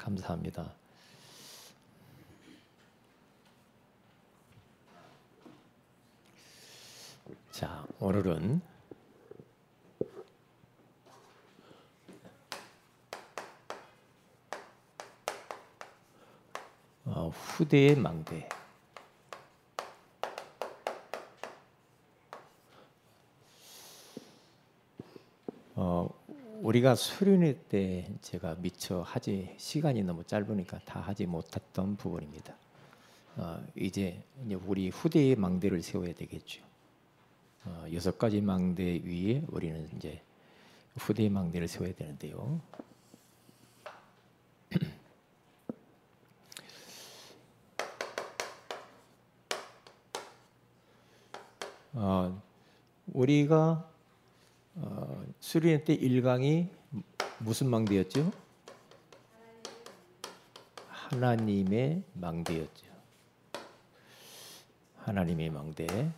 감사합니다. 자, 오늘은 후대의 망대. 우리가 수련회 때 제가 미처 시간이 너무 짧으니까 다 하지 못했던 부분입니다. 이제 우리 후대의 망대를 세워야 되겠죠. 6가지 망대 위에 우리는 이제 후대의 망대를 세워야 되는데요. 우리가 수련회 때 1강이 무슨 망대였죠? 하나님의 망대였죠. 하나님의 망대.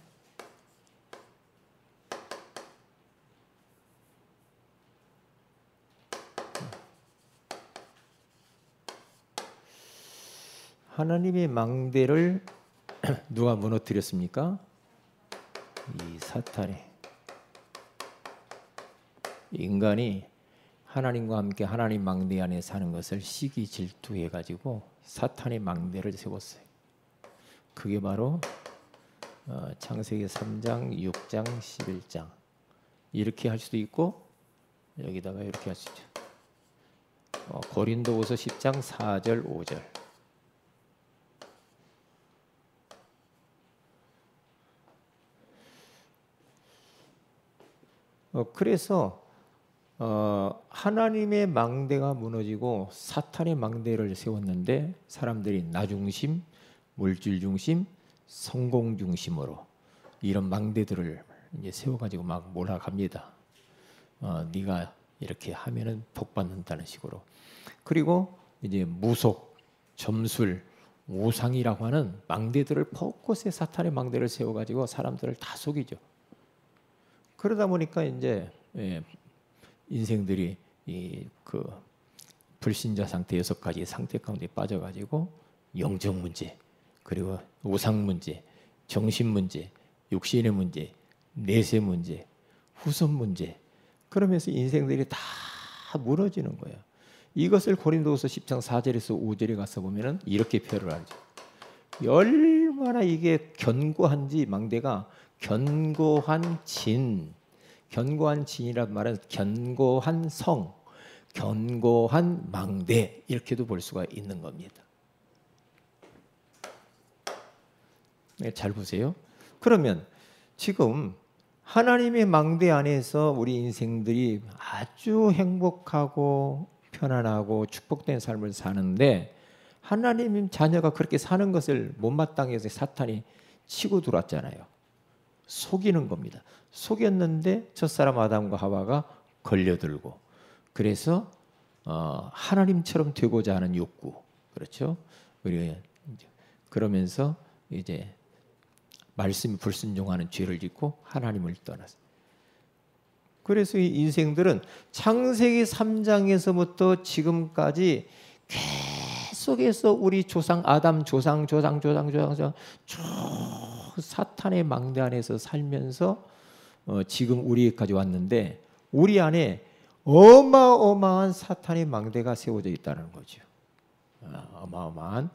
하나님의 망대를 누가 무너뜨렸습니까? 이 사탄이. 인간이 하나님과 함께 하나님 망대 안에 사는 것을 시기 질투해 가지고 사탄의 망대를 세웠어요. 그게 바로 창세기 3장, 6장, 11장 이렇게 할 수도 있고 여기다가 이렇게 할 수 있죠. 고린도후서 10장 4절, 5절. 그래서 하나님의 망대가 무너지고 사탄의 망대를 세웠는데 사람들이 나 중심, 물질 중심, 성공 중심으로 이런 망대들을 이제 세워가지고 막 몰아갑니다. 네가 이렇게 하면은 복 받는다는 식으로. 그리고 이제 무속, 점술, 우상이라고 하는 망대들을 곳곳에 사탄의 망대를 세워가지고 사람들을 다 속이죠. 그러다 보니까 이제 인생들이 그 불신자 상태 6가지 상태 가운데 빠져가지고 영적 문제, 그리고 우상 문제, 정신 문제, 육신의 문제, 내세 문제, 후손 문제, 그러면서 인생들이 다 무너지는 거예요. 이것을 고린도후서 10장 4절에서 5절에 가서 보면은 이렇게 표현을 하죠. 얼마나 이게 견고한지 망대가 견고한 진, 견고한 진이란 말은 견고한 성, 견고한 망대 이렇게도 볼 수가 있는 겁니다. 네, 잘 보세요. 그러면 지금 하나님의 망대 안에서 우리 인생들이 아주 행복하고 편안하고 축복된 삶을 사는데 하나님 자녀가 그렇게 사는 것을 못마땅해서 사탄이 치고 들어왔잖아요. 속이는 겁니다. 속였는데 첫사람 아담과 하와가 걸려들고 그래서 하나님처럼 되고자 하는 욕구, 그렇죠? 그러면서 이제 말씀이 불순종하는 죄를 짓고 하나님을 떠났어요. 그래서 이 인생들은 창세기 3장에서부터 지금까지 계속해서 우리 조상 아담 조상 쭉 사탄의 망대 안에서 살면서 지금 우리에까지 왔는데 우리 안에 어마어마한 사탄의 망대가 세워져 있다는 거죠. 어마어마한.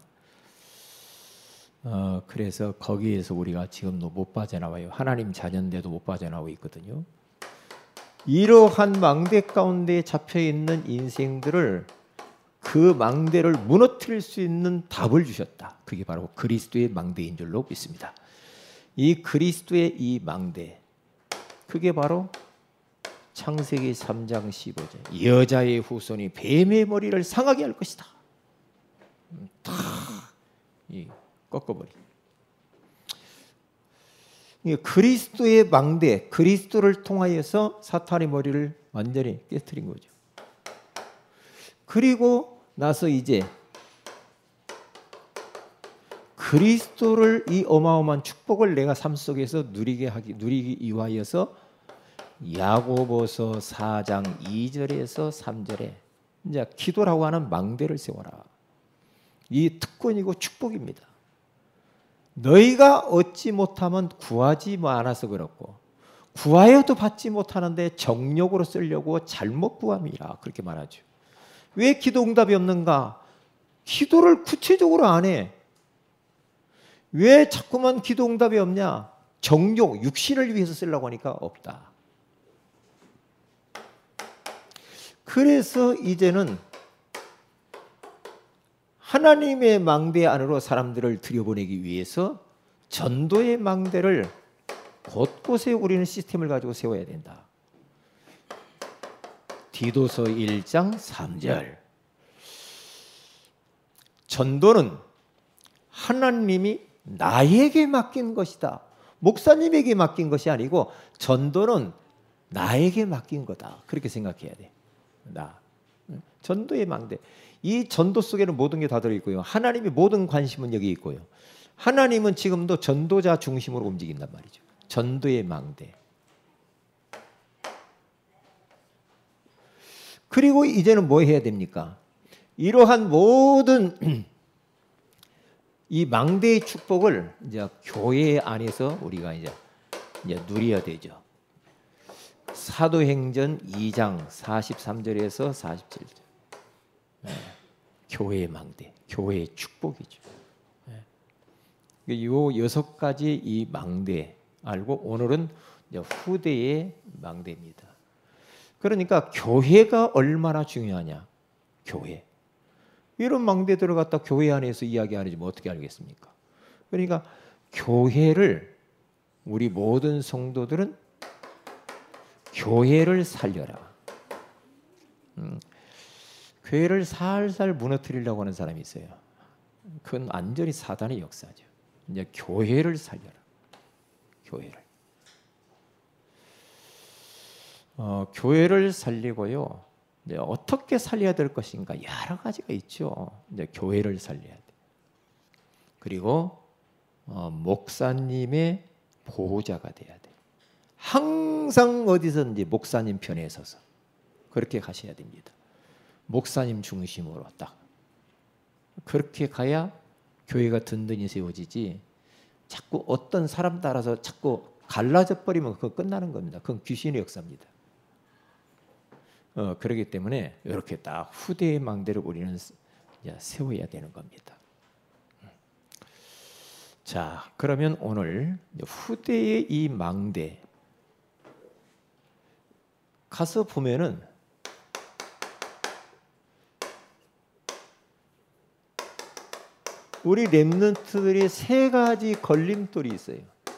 그래서 거기에서 우리가 지금도 못 빠져나와요. 하나님 자녀인데도 못 빠져나오고 있거든요. 이러한 망대 가운데 잡혀있는 인생들을 그 망대를 무너뜨릴 수 있는 답을 주셨다. 그게 바로 그리스도의 망대인 줄로 믿습니다. 이 그리스도의 이 망대, 그게 바로 창세기 3장 15절 여자의 후손이 뱀의 머리를 상하게 할 것이다. 다 꺾어버리. 그리스도의 망대, 그리스도를 통하여서 사탄의 머리를 완전히 깨트린 거죠. 그리고 나서 이제 그리스도를 이 어마어마한 축복을 내가 삶 속에서 누리기 위하여서 야고보서 4장 2절에서 3절에 이제 기도라고 하는 망대를 세워라. 이 특권이고 축복입니다. 너희가 얻지 못하면 구하지 않아서 그렇고 구하여도 받지 못하는데 정욕으로 쓰려고 잘못 구함이라 그렇게 말하죠. 왜 기도 응답이 없는가? 기도를 구체적으로 안 해. 왜 자꾸만 기도 응답이 없냐? 정욕, 육신을 위해서 쓰려고 하니까 없다. 그래서 이제는 하나님의 망대 안으로 사람들을 들여보내기 위해서 전도의 망대를 곳곳에 우리는 시스템을 가지고 세워야 된다. 디도서 1장 3절. 전도는 하나님이 나에게 맡긴 것이다. 목사님에게 맡긴 것이 아니고 전도는 나에게 맡긴 거다. 그렇게 생각해야 돼. 전도의 망대. 이 전도 속에는 모든 게 다 들어있고요. 하나님의 모든 관심은 여기 있고요. 하나님은 지금도 전도자 중심으로 움직인단 말이죠. 전도의 망대. 그리고 이제는 뭐 해야 됩니까? 이러한 모든 이 망대의 축복을 이제 교회 안에서 우리가 이제 누려야 되죠. 사도행전 2장 43절에서 47절. 교회의 망대, 교회의 축복이죠. 이 6가지 이 망대 알고 오늘은 후대의 망대입니다. 그러니까 교회가 얼마나 중요하냐. 교회. 이런 망대들을 갖다 교회 안에서 이야기 안 해주면 어떻게 알겠습니까? 그러니까 교회를 우리 모든 성도들은 교회를 살려라. 교회를 살살 무너뜨리려고 하는 사람이 있어요. 그건 완전히 사단의 역사죠. 이제 교회를 살려라. 교회를. 교회를 살리고요. 이제 어떻게 살려야 될 것인가 여러 가지가 있죠. 이제 교회를 살려야 돼. 그리고 목사님의 보호자가 돼야 돼. 항상 어디서든지 목사님 편에 서서 그렇게 가셔야 됩니다. 목사님 중심으로 딱 그렇게 가야 교회가 든든히 세워지지. 자꾸 어떤 사람 따라서 자꾸 갈라져 버리면 그거 끝나는 겁니다. 그건 귀신의 역사입니다. 그렇기 때문에 이렇게 딱 후대의 망대를 우리는 세워야 되는 겁니다. 자, 그러면 오늘 후대의 이 망대 가서 보면은 우리 렘넌트들이 3가지 걸림돌이 있어요.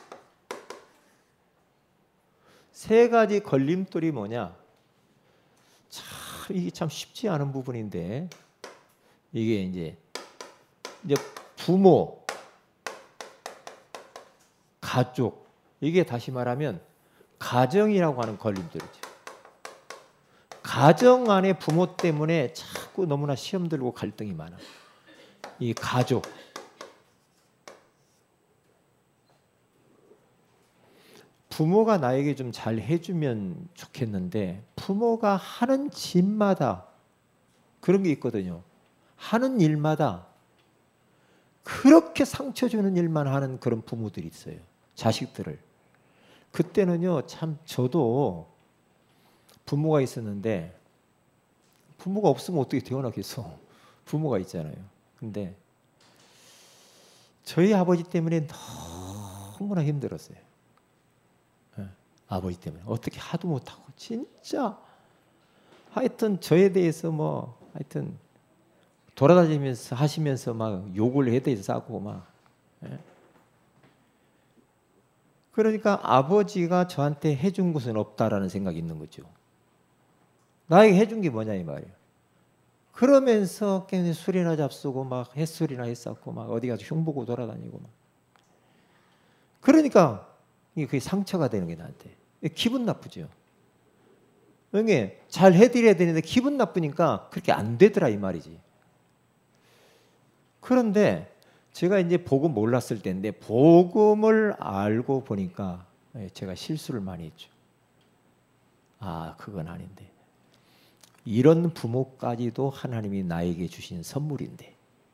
3가지 걸림돌이 뭐냐? 이게 참 쉽지 않은 부분인데 이게 이제 부모, 가족, 이게 다시 말하면 가정이라고 하는 걸림돌이죠. 가정 안에 부모 때문에 자꾸 너무나 시험 들고 갈등이 많아. 이 가족. 부모가 나에게 좀 잘 해주면 좋겠는데 부모가 하는 짓마다 그런 게 있거든요. 하는 일마다 그렇게 상처 주는 일만 하는 그런 부모들이 있어요. 자식들을. 그때는요, 참 저도 부모가 있었는데 부모가 없으면 어떻게 태어나겠어. 부모가 있잖아요. 근데 저희 아버지 때문에 너무나 힘들었어요. 아버지 때문에 어떻게 하도 못하고 진짜 하여튼 저에 대해서 뭐 하여튼 돌아다니면서 하시면서 막 욕을 해대서 싸고 막. 그러니까 아버지가 저한테 해준 것은 없다라는 생각이 있는 거죠. 나에게 해준 게 뭐냐 이 말이에요. 그러면서 괜히 술이나 잡수고 막 햇술이나 했었고 막 어디 가서 흉보고 돌아다니고 막. 그러니까 그게 상처가 되는 게 나한테. 기분 나쁘죠. 이게 잘 해드려야 되는데 기분 나쁘니까 그렇게 안 되더라 이 말이지. 그런데 제가 이제 복음 몰랐을 때인데 복음을 알고 보니까 제가 실수를 많이 했죠. 아, 그건 아닌데. 이런 부모까지도 하나님이 나에게 주신 선물인데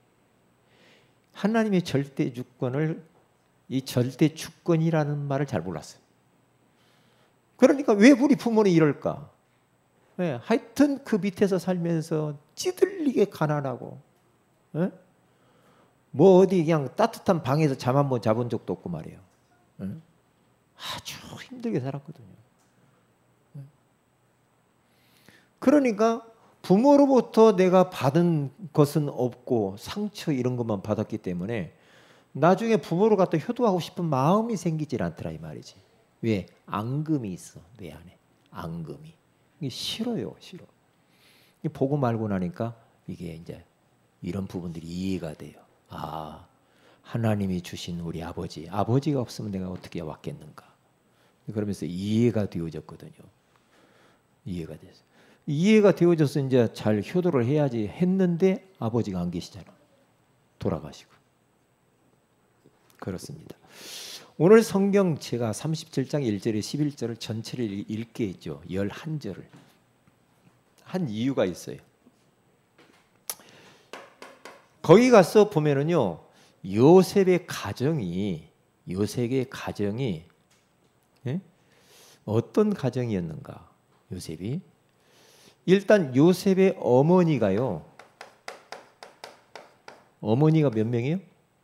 하나님의 절대 주권을 이 절대 주권이라는 말을 잘 몰랐어요. 그러니까 왜 우리 부모는 이럴까? 네, 하여튼 그 밑에서 살면서 찌들리게 가난하고 뭐 어디 그냥 따뜻한 방에서 잠 한 번 자본 적도 없고 말이에요. 아주 힘들게 살았거든요. 그러니까 부모로부터 내가 받은 것은 없고 상처 이런 것만 받았기 때문에 나중에 부모를 갖다 효도하고 싶은 마음이 생기질 않더라 이 말이지. 왜? 앙금이 있어 내 안에. 앙금이. 이게 싫어요, 싫어. 보고 말고 나니까 이게 이제 이런 부분들이 이해가 돼요. 아, 하나님이 주신 우리 아버지가 없으면 내가 어떻게 왔겠는가. 그러면서 이해가 되어졌거든요. 이해가 됐어요. 이해가 되어져서 이제 잘 효도를 해야지 했는데 아버지가 안 계시잖아. 돌아가시고. 그렇습니다. 오늘 성경 제가 37장 1절에 11절을 전체를 읽게 했죠. 11절을. 한 이유가 있어요. 거기 가서 보면은요. 요셉의 가정이 예? 어떤 가정이었는가? 요셉이 일단 요셉의 어머니가요. 어머니가 몇 명이에요?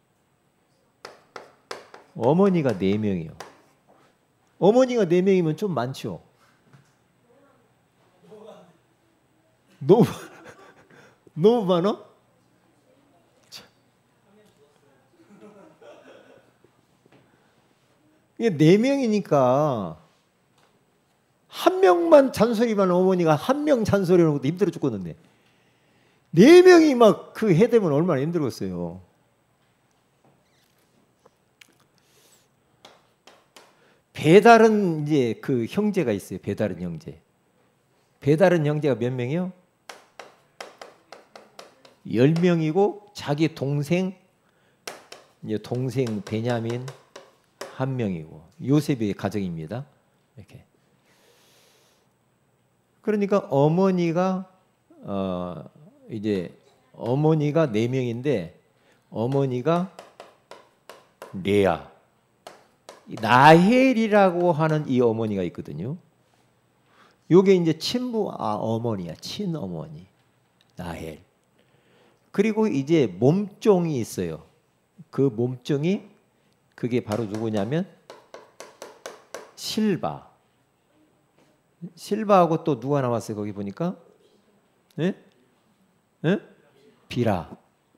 어머니가 4명이요. 어머니가 4명이면 좀 많죠. 너무 많아? 이게 4명이니까 한 명만 잔소리만 어머니가 한 명 잔소리하는 것도 힘들어 죽겠는데 4명이 막 그 해대면 얼마나 힘들었어요. 배다른 이제 그 형제가 있어요. 배다른 형제. 배다른 형제가 몇 명이요? 10명이고 자기 동생 베냐민 1명이고 요셉의 가정입니다. 이렇게. 그러니까 어머니가 이제 어머니가 4명인데 어머니가 레아 나헬이라고 하는 이 어머니가 있거든요. 요게 이제 친부 어머니야. 친어머니. 나헬. 그리고 이제 몸종이 있어요. 그 몸종이 그게 바로 누구냐면 실바. 실바하고 또 누가 나왔어요? 거기 보니까 예? 예? 비라.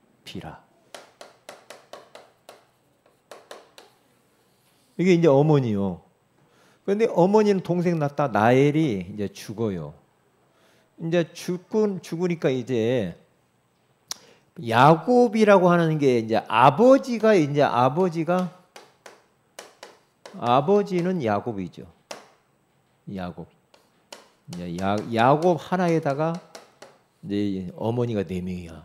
이게 이제 어머니요. 그런데 어머니는 동생 낳다 나엘이 이제 죽어요. 이제 죽으니까 이제 야곱이라고 하는 게 이제 아버지는 야곱이죠. 야곱. 이제 야곱 하나에다가 이제 어머니가 4명이야.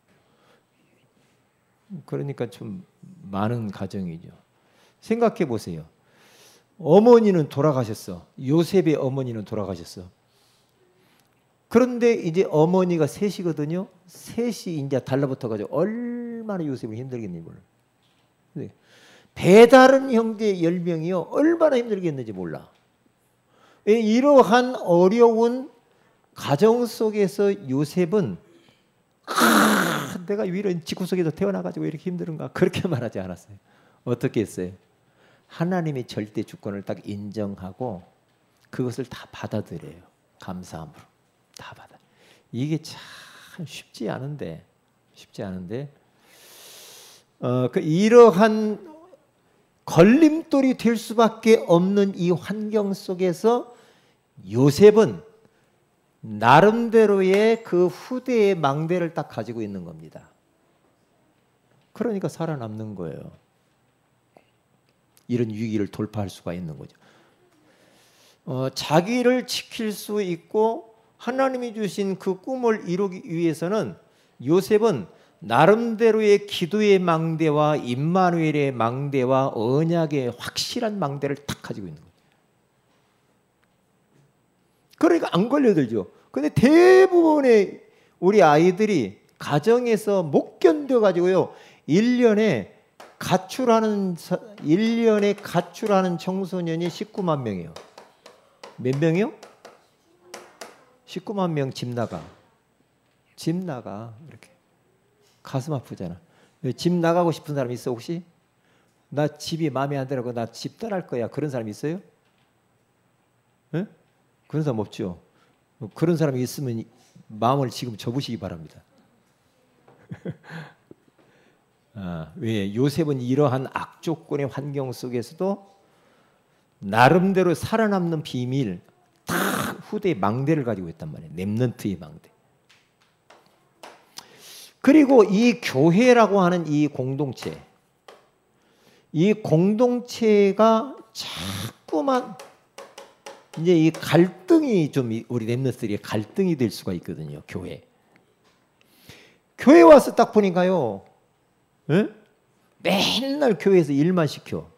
그러니까 좀 많은 가정이죠. 생각해 보세요. 어머니는 돌아가셨어. 요셉의 어머니는 돌아가셨어. 그런데 이제 어머니가 셋이거든요. 셋이 이제 달라붙어가지고 얼마나 요셉을 힘들겠는지 몰라. 배다른 형제 10명이요. 얼마나 힘들겠는지 몰라. 이러한 어려운 가정 속에서 요셉은 내가 이런 집구석에서 태어나가지고 이렇게 힘든가 그렇게 말하지 않았어요. 어떻게 했어요? 하나님의 절대 주권을 딱 인정하고 그것을 다 받아들여요. 감사함으로 다 받아. 이게 참 쉽지 않은데 이러한 걸림돌이 될 수밖에 없는 이 환경 속에서 요셉은 나름대로의 그 후대의 망대를 딱 가지고 있는 겁니다. 그러니까 살아남는 거예요. 이런 위기를 돌파할 수가 있는 거죠. 자기를 지킬 수 있고 하나님이 주신 그 꿈을 이루기 위해서는 요셉은 나름대로의 기도의 망대와 임마누엘의 망대와 언약의 확실한 망대를 딱 가지고 있는 거예요. 그러니까 안 걸려들죠. 근데 대부분의 우리 아이들이 가정에서 못 견뎌가지고요. 1년에 가출하는 청소년이 19만 명이에요. 몇 명이요? 19만 명 집 나가. 집 나가. 이렇게. 가슴 아프잖아. 집 나가고 싶은 사람 있어 혹시? 나 집이 마음에 안 들고 나 집 떠날 거야. 그런 사람 있어요? 네? 그런 사람 없죠. 그런 사람이 있으면 마음을 지금 접으시기 바랍니다. 왜? 요셉은 이러한 악조건의 환경 속에서도 나름대로 살아남는 비밀, 다 후대의 망대를 가지고 있단 말이에요. 렘넌트의 망대. 그리고 이 교회라고 하는 이 공동체가 자꾸만 이제 이 갈등이 좀 우리 렘넌트들이 갈등이 될 수가 있거든요. 교회 와서 딱 보니까요, 에? 맨날 교회에서 일만 시켜.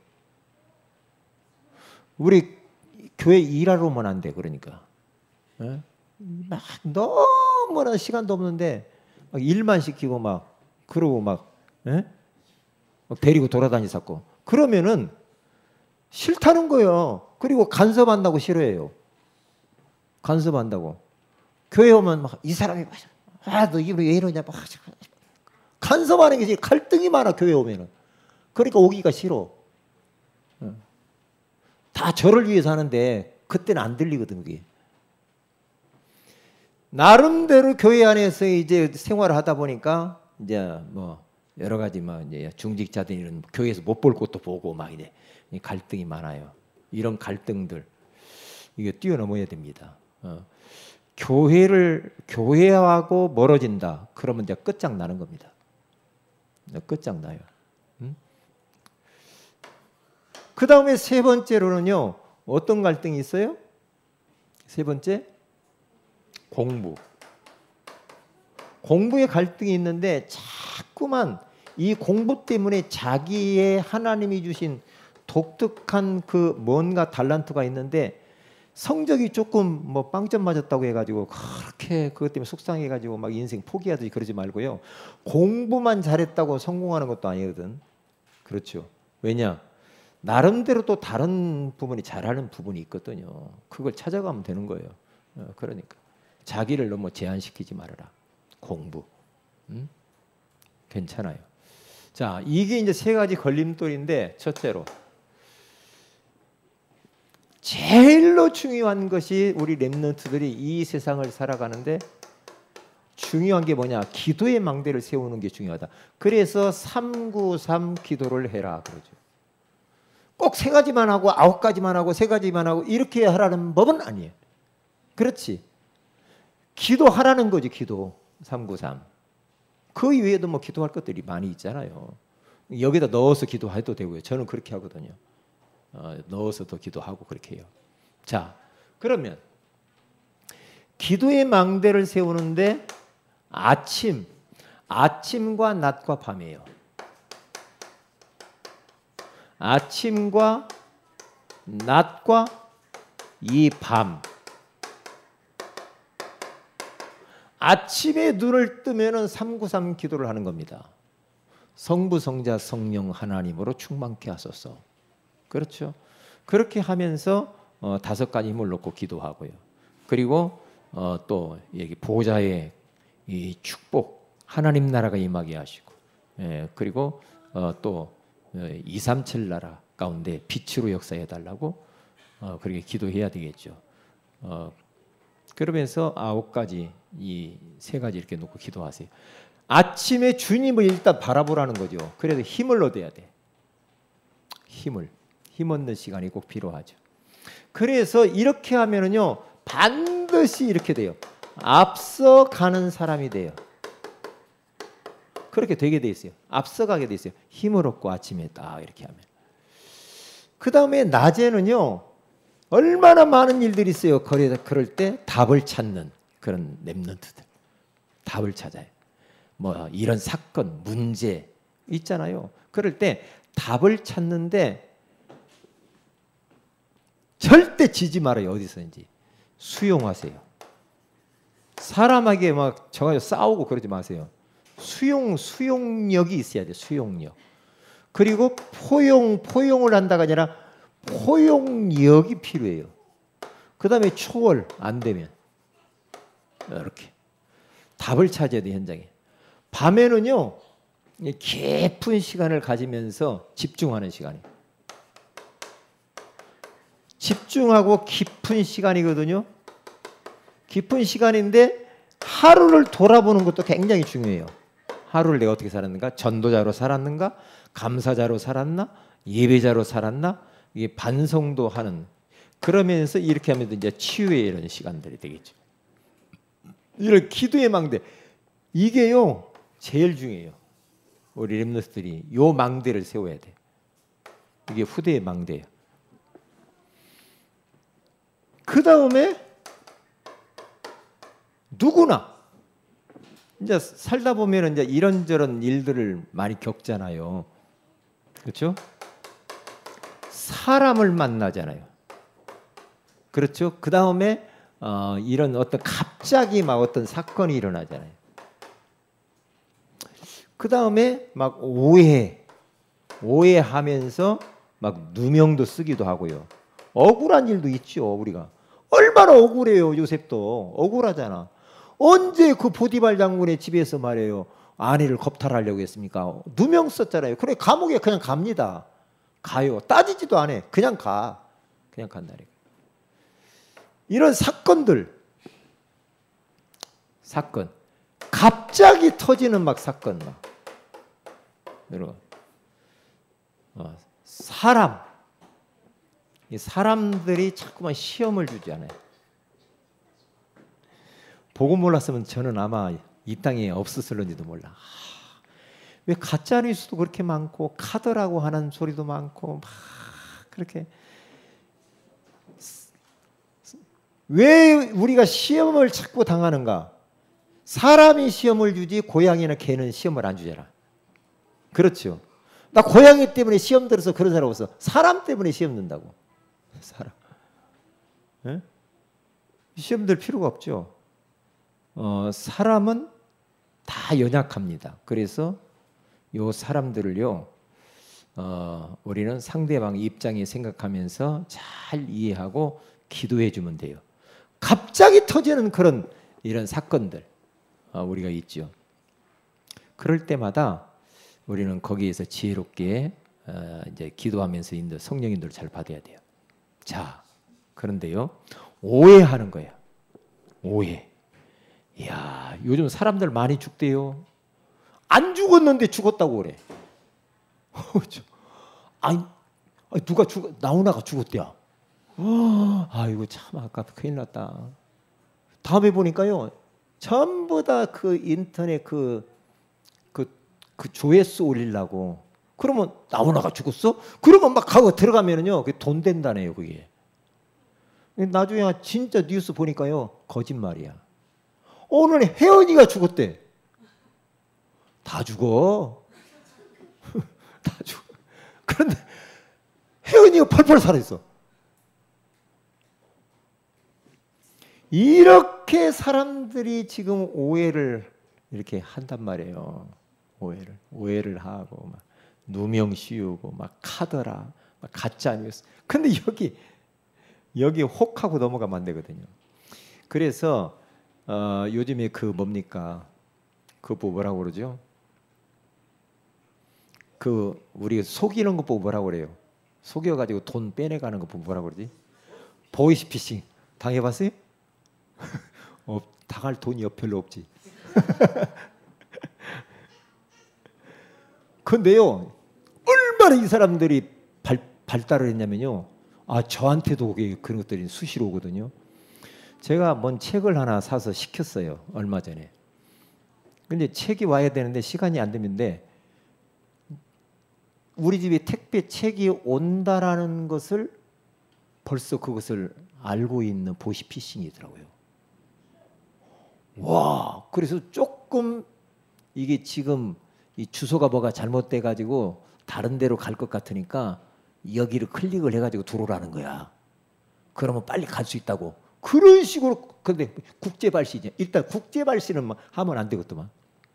우리 교회 일하러만 안 돼. 그러니까 에? 막 너무나 시간도 없는데 막 일만 시키고 막 그러고 막, 에? 막 데리고 돌아다니고 그러면은 싫다는 거예요. 그리고 간섭한다고 싫어해요. 간섭한다고. 교회 오면 막 이 사람이 너 이거 왜 이러냐 막 간섭하는 게 갈등이 많아. 교회 오면은. 그러니까 오기가 싫어. 다 저를 위해서 하는데 그때는 안 들리거든 그게. 나름대로 교회 안에서 이제 생활을 하다 보니까 이제 뭐 여러 가지 막 이제 중직자들은 교회에서 못 볼 것도 보고 막 이제 갈등이 많아요. 이런 갈등들 이게 뛰어넘어야 됩니다. 교회하고 멀어진다. 그러면 이제 끝장나는 겁니다. 끝장나요. 그 다음에 세 번째로는요. 어떤 갈등이 있어요? 세 번째 공부의 갈등이 있는데 자꾸만 이 공부 때문에 자기의 하나님이 주신 독특한 그 뭔가 달란트가 있는데 성적이 조금 뭐 빵점 맞았다고 해가지고 그렇게 그것 때문에 속상해가지고 막 인생 포기하듯이 그러지 말고요. 공부만 잘했다고 성공하는 것도 아니거든. 그렇죠. 왜냐? 나름대로 또 다른 부분이 잘하는 부분이 있거든요. 그걸 찾아가면 되는 거예요. 그러니까 자기를 너무 제한시키지 말아라. 공부. 괜찮아요. 자, 이게 이제 세 가지 걸림돌인데 첫째로 제일로 중요한 것이 우리 렘넌트들이 이 세상을 살아가는데 중요한 게 뭐냐? 기도의 망대를 세우는 게 중요하다. 그래서 393 기도를 해라 그러죠. 꼭 세 가지만 하고 9가지만 하고 세 가지만 하고 이렇게 하라는 법은 아니에요. 그렇지. 기도하라는 거지. 기도 393. 그 이외에도 뭐 기도할 것들이 많이 있잖아요. 여기다 넣어서 기도해도 되고요. 저는 그렇게 하거든요. 넣어서도 기도하고 그렇게 해요. 자, 그러면 기도의 망대를 세우는데 아침과 낮과 밤이에요. 아침과 낮과 이 밤. 아침에 눈을 뜨면은 393 기도를 하는 겁니다. 성부, 성자, 성령 하나님으로 충만케 하소서. 그렇죠. 그렇게 하면서 5가지 힘을 놓고 기도하고요. 그리고 또 여기 보좌의 이 축복, 하나님 나라가 임하게 하시고, 그리고 또 237 나라 가운데 빛으로 역사해 달라고 그렇게 기도해야 되겠죠. 그러면서 9가지 이 3가지 이렇게 놓고 기도하세요. 아침에 주님을 일단 바라보라는 거죠. 그래도 힘을 얻어야 돼. 힘 얻는 시간이 꼭 필요하죠. 그래서 이렇게 하면은요 반드시 이렇게 돼요. 앞서가는 사람이 돼요. 그렇게 되게 돼 있어요. 앞서가게 돼 있어요. 힘을 얻고 아침에 딱 이렇게 하면. 그 다음에 낮에는요 얼마나 많은 일들이 있어요. 그럴 때 답을 찾는 그런 렘넌트들. 답을 찾아요. 뭐 이런 사건, 문제 있잖아요. 그럴 때 답을 찾는데 절대 지지 말아요. 어디서든지 수용하세요. 사람에게 막 저가 싸우고 그러지 마세요. 수용력이 있어야 돼. 수용력. 그리고 포용을 한다가 아니라 포용력이 필요해요. 그 다음에 초월 안 되면 이렇게 답을 찾아야 돼. 현장에. 밤에는요 깊은 시간을 가지면서 집중하는 시간이에요. 집중하고 깊은 시간이거든요. 깊은 시간인데 하루를 돌아보는 것도 굉장히 중요해요. 하루를 내가 어떻게 살았는가? 전도자로 살았는가? 감사자로 살았나? 예배자로 살았나? 이게 반성도 하는. 그러면서 이렇게 하면 이제 치유의 이런 시간들이 되겠죠. 이런 기도의 망대. 이게요 제일 중요해요. 우리 렘넌트들이 요 망대를 세워야 돼. 이게 후대의 망대예요. 그 다음에 누구나 이제 살다 보면 이제 이런저런 일들을 많이 겪잖아요. 그렇죠? 사람을 만나잖아요. 그렇죠? 그 다음에 이런 어떤 갑자기 막 어떤 사건이 일어나잖아요. 그 다음에 막 오해하면서 막 누명도 쓰기도 하고요. 억울한 일도 있죠. 우리가 얼마나 억울해요. 요셉도 억울하잖아. 언제 그 보디발 장군의 집에서 말이에요 아내를 겁탈하려고 했습니까? 누명 썼잖아요. 그래 감옥에 그냥 갑니다. 가요. 따지지도 않아. 그냥 가. 그냥 간다니까. 이런 사건 갑자기 터지는 막 사건 막 여러분 사람들이 자꾸만 시험을 주잖아요. 보고 몰랐으면 저는 아마 이 땅에 없었을런지도 몰라. 왜 가짜 뉴스도 그렇게 많고 카드라고 하는 소리도 많고 막 그렇게 왜 우리가 시험을 자꾸 당하는가? 사람이 시험을 주지 고양이나 개는 시험을 안 주잖아. 그렇죠. 나 고양이 때문에 시험 들어서 그런 사람 없어. 사람 때문에 시험 든다고. 사람. 네? 시험 들 필요가 없죠. 사람은 다 연약합니다. 그래서 요 사람들을요, 우리는 상대방 입장에 생각하면서 잘 이해하고 기도해 주면 돼요. 갑자기 터지는 그런 이런 사건들 우리가 있죠. 그럴 때마다 우리는 거기에서 지혜롭게 이제 기도하면서 성령 인도를 잘 받아야 돼요. 자, 그런데요, 오해하는 거예요. 오해. 이야, 요즘 사람들 많이 죽대요. 안 죽었는데 죽었다고 그래. 아니, 누가 나훈아가 죽었대요. 아이고 참 아깝다. 큰일 났다. 다음에 보니까요, 전부 다 그 인터넷 그 조회수 올리려고. 그러면 나훈아가 죽었어? 그러면 막 가고 들어가면은요, 그게 돈 된다네요, 그게. 나중에 진짜 뉴스 보니까요, 거짓말이야. 오늘 혜연이가 죽었대. 다 죽어. 다 죽어. 그런데 혜연이가 펄펄 살아있어. 이렇게 사람들이 지금 오해를 이렇게 한단 말이에요. 오해를 하고 막 누명 씌우고 막 카더라, 막 가짜 뉴스. 근데 여기 혹하고 넘어가면 안 되거든요. 그래서 요즘에 그 뭡니까? 그 뭐라고 그러죠? 그 우리 속이는 거 보고 뭐라고 그래요? 속여가지고 돈 빼내가는 거 보고 뭐라고 그러지? 보이스피싱 당해봤어요? 당할 돈이 별로 없지. 근데요, 얼마나 이 사람들이 발달을 했냐면요. 저한테도 그런 것들이 수시로 오거든요. 제가 뭔 책을 하나 사서 시켰어요. 얼마 전에. 근데 책이 와야 되는데 시간이 안 되는데 우리 집에 택배 책이 온다라는 것을 벌써 그것을 알고 있는 보이스피싱이더라고요. 와, 그래서 조금 이게 지금 이 주소가 뭐가 잘못돼 가지고 다른 데로 갈 것 같으니까 여기를 클릭을 해가지고 들어오라는 거야. 그러면 빨리 갈 수 있다고. 그런 식으로 그런데 국제 발신이야. 일단 국제 발신은 뭐 하면 안 되겠더만.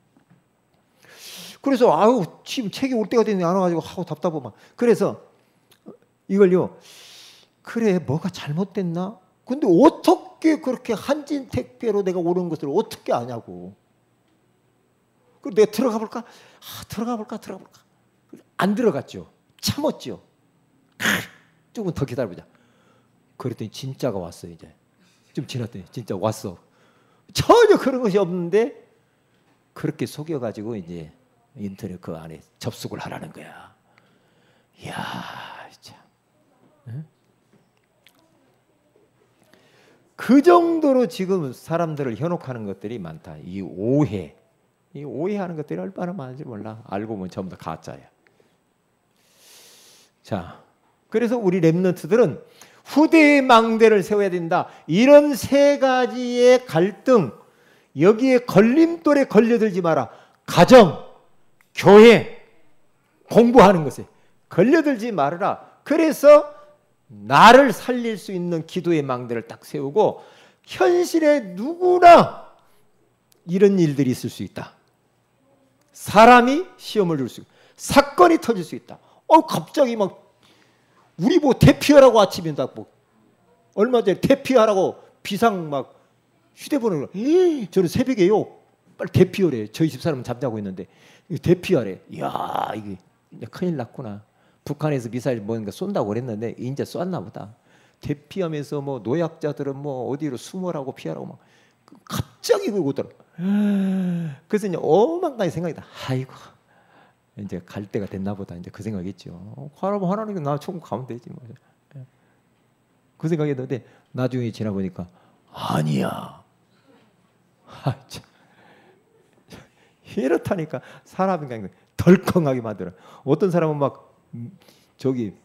그래서 아유 지금 책이 올 때가 됐는데 안 와가지고 하고 답답하고 막. 그래서 이걸요. 그래 뭐가 잘못됐나? 근데 어떻게 그렇게 한진 택배로 내가 오는 것을 어떻게 아냐고. 그럼 내가 들어가 볼까? 들어가 볼까? 안 들어갔죠. 참았죠. 조금 더 기다려보자. 그랬더니 진짜가 왔어. 이제 좀 지났더니 진짜 왔어. 전혀 그런 것이 없는데 그렇게 속여가지고 이제 인터넷 그 안에 접속을 하라는 거야. 이야 참. 응? 그 정도로 지금 사람들을 현혹하는 것들이 많다. 이 오해하는 것들이 얼마나 많은지 몰라. 알고 보면 전부 다 가짜야. 자, 그래서 우리 렘넌트들은 후대의 망대를 세워야 된다. 이런 세 가지의 갈등, 여기에 걸림돌에 걸려들지 마라. 가정, 교회, 공부하는 것에 걸려들지 말아라. 그래서 나를 살릴 수 있는 기도의 망대를 딱 세우고 현실에 누구나 이런 일들이 있을 수 있다. 사람이 시험을 줄 수 있고 사건이 터질 수 있다. 갑자기 막 우리 뭐 대피하라고 아침에 딱 뭐 얼마 전에 대피하라고 비상 막 휴대폰을 저는 새벽에요. 빨리 대피하래. 저희 집사람은 잠자고 있는데 대피하래. 이야 이게 큰일 났구나. 북한에서 미사일 뭔가 쏜다고 그랬는데 이제 쐈나 보다. 대피하면서 뭐 노약자들은 뭐 어디로 숨으라고 피하라고 막 갑자기 그러고 오더라고. 그래서 이제 오만가지 생각이 나. 아이고 이제 갈 때가 됐나 보다. 이제 그 생각했죠. 하나님 나 천국 가면 되지 뭐. 그 생각했는데 나중에 지나보니까 아니야. 참. 이렇다니까 사람이 덜컹하게 만들어. 어떤 사람은 막 저기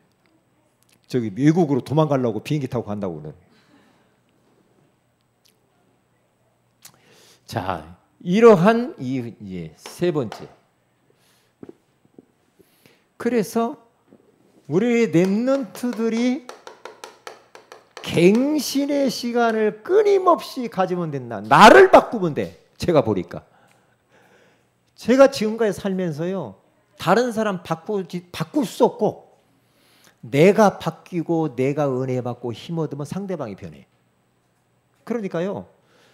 미국으로 도망가려고 비행기 타고 간다고 그래. 자, 이러한 이제 세 번째. 그래서 우리 렘넌트들이 갱신의 시간을 끊임없이 가지면 된다. 나를 바꾸면 돼. 제가 보니까. 제가 지금까지 살면서요. 다른 사람 바꿀 수 없고 내가 바뀌고 내가 은혜 받고 힘 얻으면 상대방이 변해. 그러니까요.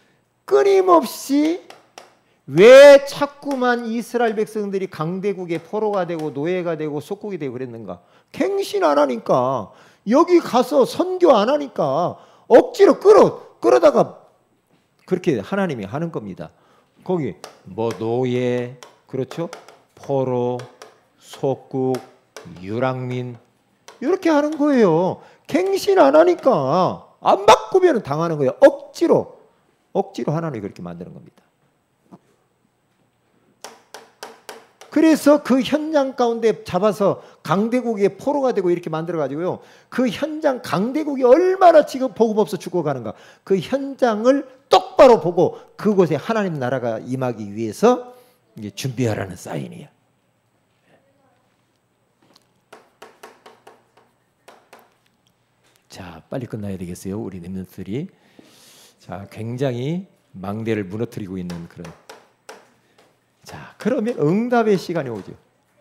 끊임없이 왜 자꾸만 이스라엘 백성들이 강대국의 포로가 되고 노예가 되고 속국이 되고 그랬는가? 갱신 안 하니까. 여기 가서 선교 안 하니까 억지로 끌어다가 그렇게 하나님이 하는 겁니다. 거기 뭐 노예, 그렇죠? 포로, 속국, 유랑민 이렇게 하는 거예요. 갱신 안 하니까 안 바꾸면 당하는 거예요. 억지로 하나님이 그렇게 만드는 겁니다. 그래서 그 현장 가운데 잡아서 강대국의 포로가 되고 이렇게 만들어가지고요. 그 현장 강대국이 얼마나 지금 복음 없어 죽어가는가. 그 현장을 똑바로 보고 그곳에 하나님 나라가 임하기 위해서 이제 준비하라는 사인이에요. 자, 빨리 끝나야 되겠어요. 우리 렘넌트들이. 자, 굉장히 망대를 무너뜨리고 있는 그런. 자, 그러면 응답의 시간이 오죠.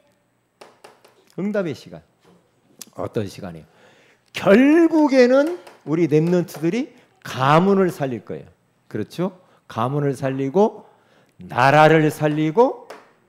응답의 시간. 어떤 시간이에요? 결국에는 우리 렘넌트들이 가문을 살릴 거예요. 그렇죠? 가문을 살리고 나라를 살리고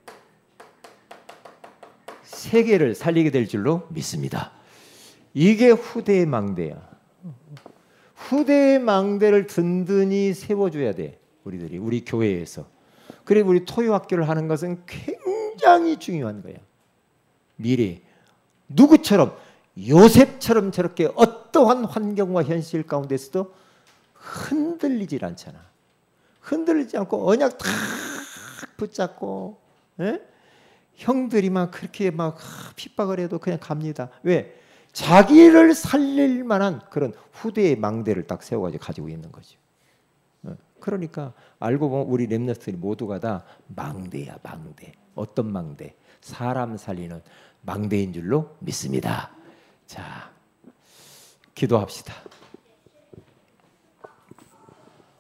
세계를 살리게 될 줄로 믿습니다. 이게 후대의 망대야. 후대의 망대를 든든히 세워줘야 돼. 우리 교회에서. 그리고 우리 토요학교를 하는 것은 굉장히 중요한 거야. 미래 누구처럼 요셉처럼 저렇게 어떠한 환경과 현실 가운데서도 흔들리질 않잖아. 흔들리지 않고 언약 탁 붙잡고 형들이 막 그렇게 막 핍박을 해도 그냥 갑니다. 왜? 자기를 살릴 만한 그런 후대의 망대를 딱 세워가지고 가지고 있는 거죠. 그러니까 알고 보면 우리 렘넌트들이 모두가 다 망대야, 망대. 어떤 망대? 사람 살리는 망대인 줄로 믿습니다. 자, 기도합시다.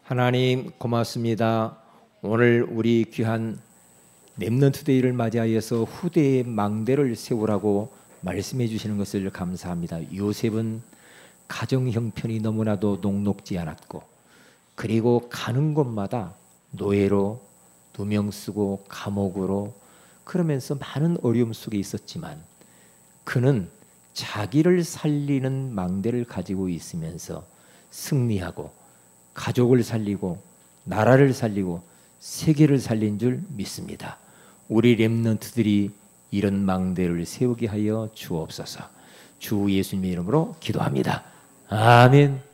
하나님 고맙습니다. 오늘 우리 귀한 렘넌트데이를 맞이하여서 후대의 망대를 세우라고 말씀해 주시는 것을 감사합니다. 요셉은 가정 형편이 너무나도 녹록지 않았고, 그리고 가는 곳마다 노예로 누명 쓰고 감옥으로, 그러면서 많은 어려움 속에 있었지만 그는 자기를 살리는 망대를 가지고 있으면서 승리하고 가족을 살리고 나라를 살리고 세계를 살린 줄 믿습니다. 우리 렘넌트들이 이런 망대를 세우게 하여 주옵소서. 주 예수님의 이름으로 기도합니다. 아멘.